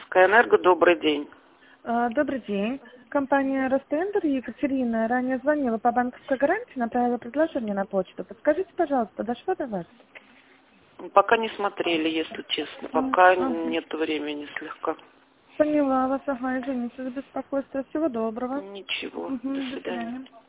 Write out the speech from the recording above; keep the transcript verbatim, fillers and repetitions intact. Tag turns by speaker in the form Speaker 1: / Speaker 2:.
Speaker 1: Энерго, добрый день.
Speaker 2: А, Добрый день. Компания Ростендер, Екатерина, ранее звонила по банковской гарантии, направила предложение на почту. Подскажите, пожалуйста, дошло до вас?
Speaker 1: Пока не смотрели, если честно.
Speaker 2: А,
Speaker 1: Пока
Speaker 2: ага.
Speaker 1: нет времени слегка.
Speaker 2: Поняла вас, ага, извините за беспокойство. Всего доброго.
Speaker 1: Ничего.
Speaker 2: Угу,
Speaker 1: До
Speaker 2: до
Speaker 1: свидания.
Speaker 2: свидания.